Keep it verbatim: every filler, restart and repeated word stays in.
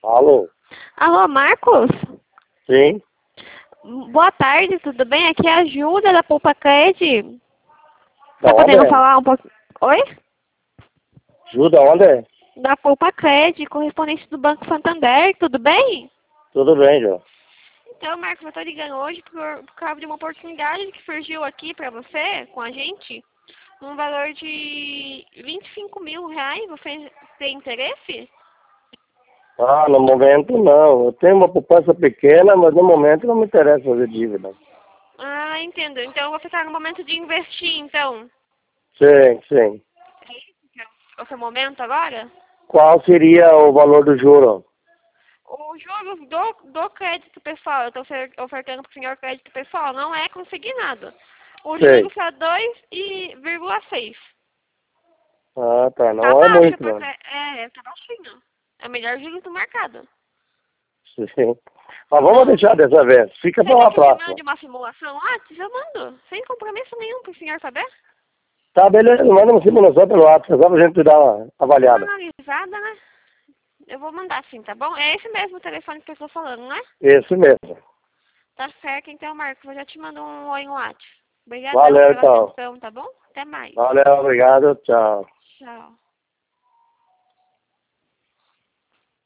Alô? Alô, Marcos? Sim? Boa tarde, tudo bem? Aqui é a Júlia da Poupa Cred. Da Tá onde podendo é? falar um pouco? Oi? Ju, da onde é? Da Poupa Cred, correspondente do Banco Santander, tudo bem? Tudo bem, Ju. Então, Marcos, eu tô ligando hoje por, por causa de uma oportunidade que surgiu aqui pra você, com a gente, num valor de vinte e cinco mil reais. Você tem interesse? Ah, no momento não. Eu tenho uma poupança pequena, mas no momento não me interessa fazer dívida. Ah, entendo. Então você tá no momento de investir, então. Sim, sim. É isso que é o seu momento agora? Qual seria o valor do juro? O juros do, do crédito pessoal, eu estou ofertando para o senhor crédito pessoal, não é consignado. O Sei. juros está dois vírgula seis. Ah, tá. Tá Não é baixo, muito, pra, não. cre- é, tá baixinho. É o melhor juros do mercado. Sim. Mas vamos Não. deixar dessa vez. Fica Você para quer uma que eu te próxima. mande uma simulação antes? Eu mando, sem compromisso nenhum para o senhor saber. Tá, beleza. Manda uma simulação pelo WhatsApp, só pra gente dar uma Dá uma avaliada. analisada, né? Eu vou mandar sim, tá bom? É esse mesmo telefone que eu estou falando, né? Isso mesmo. Tá certo, então, Marcos. Eu já te mando um oi no WhatsApp. Obrigadão Valeu, pela então. atenção, tá bom? Até mais. Valeu, obrigado. Tchau. Tchau.